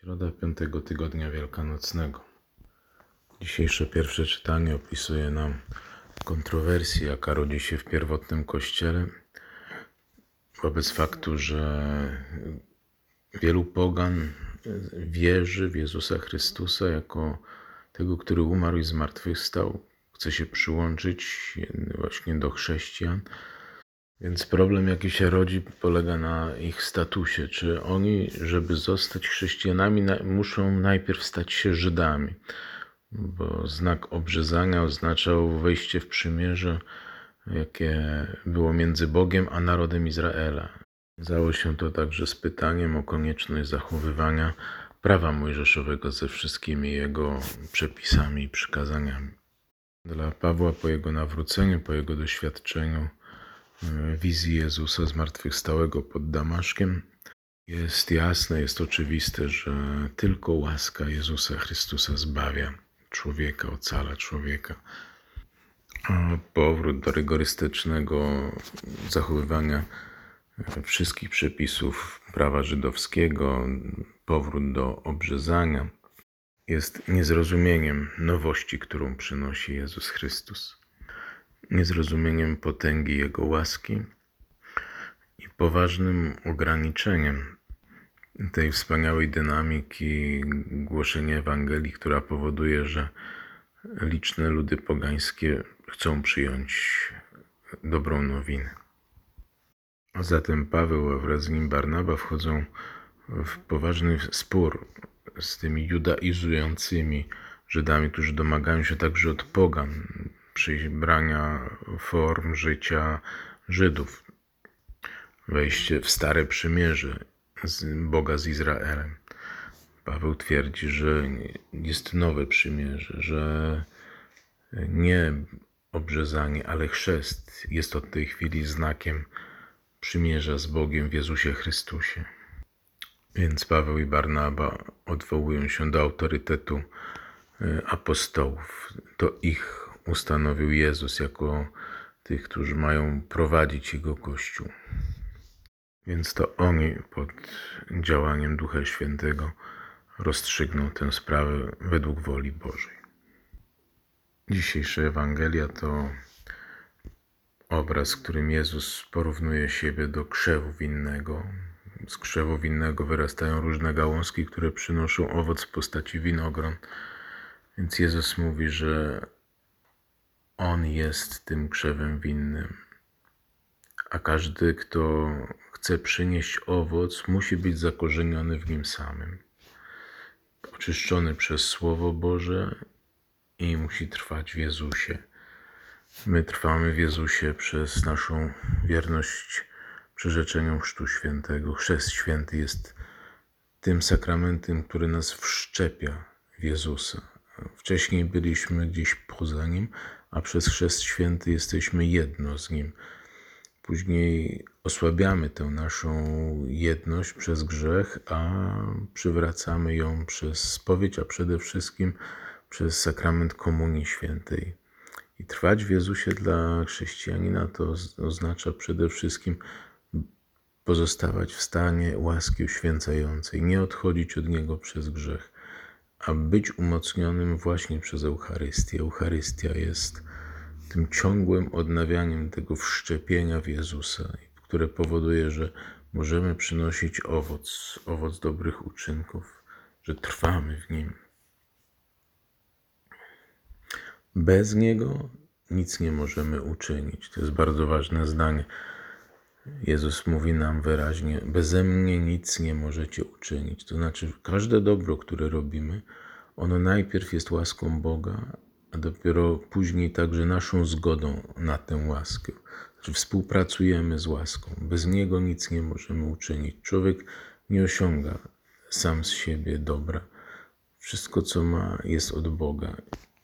Środa 5. tygodnia wielkanocnego. Dzisiejsze pierwsze czytanie opisuje nam kontrowersję, jaka rodzi się w pierwotnym Kościele wobec faktu, że wielu pogan wierzy w Jezusa Chrystusa jako tego, który umarł i zmartwychwstał. Chce się przyłączyć właśnie do chrześcijan. Więc problem, jaki się rodzi, polega na ich statusie. Czy oni, żeby zostać chrześcijanami, muszą najpierw stać się Żydami? Bo znak obrzezania oznaczał wejście w przymierze, jakie było między Bogiem a narodem Izraela. Wiązało się to także z pytaniem o konieczność zachowywania prawa mojżeszowego ze wszystkimi jego przepisami i przykazaniami. Dla Pawła po jego nawróceniu, po jego doświadczeniu wizji Jezusa zmartwychwstałego pod Damaszkiem, jest jasne, jest oczywiste, że tylko łaska Jezusa Chrystusa zbawia człowieka, ocala człowieka. A powrót do rygorystycznego zachowywania wszystkich przepisów prawa żydowskiego, powrót do obrzezania jest niezrozumieniem nowości, którą przynosi Jezus Chrystus. Niezrozumieniem potęgi Jego łaski i poważnym ograniczeniem tej wspaniałej dynamiki głoszenia Ewangelii, która powoduje, że liczne ludy pogańskie chcą przyjąć dobrą nowinę. A zatem Paweł wraz z nim Barnaba wchodzą w poważny spór z tymi judaizującymi Żydami, którzy domagają się także od pogan przybrania form życia Żydów, wejście w stare przymierze Boga z Izraelem. Paweł twierdzi, że jest nowe przymierze, że nie obrzezanie, ale chrzest jest od tej chwili znakiem przymierza z Bogiem w Jezusie Chrystusie. Więc Paweł i Barnaba odwołują się do autorytetu apostołów. To ich ustanowił Jezus jako tych, którzy mają prowadzić Jego Kościół. Więc to oni pod działaniem Ducha Świętego rozstrzygną tę sprawę według woli Bożej. Dzisiejsza Ewangelia to obraz, w którym Jezus porównuje siebie do krzewu winnego. Z krzewu winnego wyrastają różne gałązki, które przynoszą owoc w postaci winogron. Więc Jezus mówi, że On jest tym krzewem winnym. A każdy, kto chce przynieść owoc, musi być zakorzeniony w Nim samym. Oczyszczony przez Słowo Boże i musi trwać w Jezusie. My trwamy w Jezusie przez naszą wierność przyrzeczeniom Chrztu Świętego. Chrzest Święty jest tym sakramentem, który nas wszczepia w Jezusa. Wcześniej byliśmy gdzieś poza Nim, a przez Chrzest Święty jesteśmy jedno z Nim. Później osłabiamy tę naszą jedność przez grzech, a przywracamy ją przez spowiedź, a przede wszystkim przez sakrament Komunii Świętej. I trwać w Jezusie dla chrześcijanina to oznacza przede wszystkim pozostawać w stanie łaski uświęcającej, nie odchodzić od Niego przez grzech, a być umocnionym właśnie przez Eucharystię. Eucharystia jest tym ciągłym odnawianiem tego wszczepienia w Jezusa, które powoduje, że możemy przynosić owoc dobrych uczynków, że trwamy w Nim. Bez Niego nic nie możemy uczynić. To jest bardzo ważne zdanie. Jezus mówi nam wyraźnie, beze mnie nic nie możecie uczynić. To znaczy, każde dobro, które robimy, ono najpierw jest łaską Boga, a dopiero później także naszą zgodą na tę łaskę. Znaczy, współpracujemy z łaską. Bez Niego nic nie możemy uczynić. Człowiek nie osiąga sam z siebie dobra. Wszystko, co ma, jest od Boga.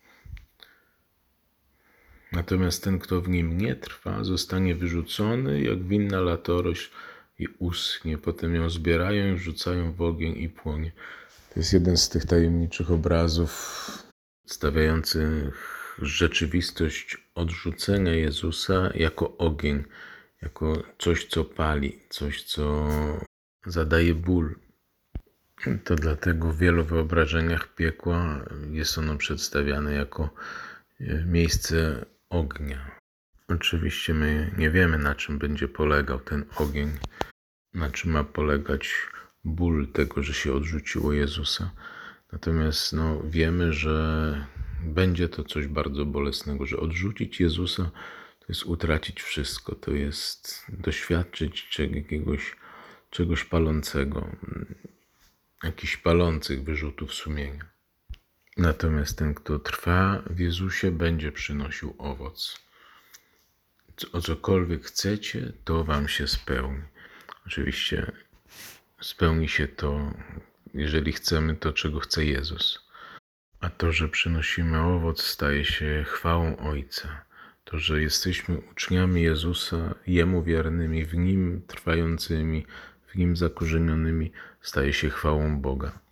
Natomiast ten, kto w Nim nie trwa, zostanie wyrzucony jak winna latorośl i uschnie. Potem ją zbierają i rzucają w ogień i płonie. To jest jeden z tych tajemniczych obrazów przedstawiających rzeczywistość odrzucenia Jezusa jako ogień, jako coś, co pali, coś, co zadaje ból. To dlatego w wielu wyobrażeniach piekła jest ono przedstawiane jako miejsce ognia. Oczywiście my nie wiemy, na czym będzie polegał ten ogień, na czym ma polegać ból tego, że się odrzuciło Jezusa. Natomiast wiemy, że będzie to coś bardzo bolesnego, że odrzucić Jezusa to jest utracić wszystko, to jest doświadczyć czegoś palącego, jakichś palących wyrzutów sumienia. Natomiast ten, kto trwa w Jezusie, będzie przynosił owoc. O cokolwiek chcecie, to wam się spełni. Oczywiście spełni się to, jeżeli chcemy to, czego chce Jezus. A to, że przynosimy owoc, staje się chwałą Ojca. To, że jesteśmy uczniami Jezusa, Jemu wiernymi, w Nim trwającymi, w Nim zakorzenionymi, staje się chwałą Boga.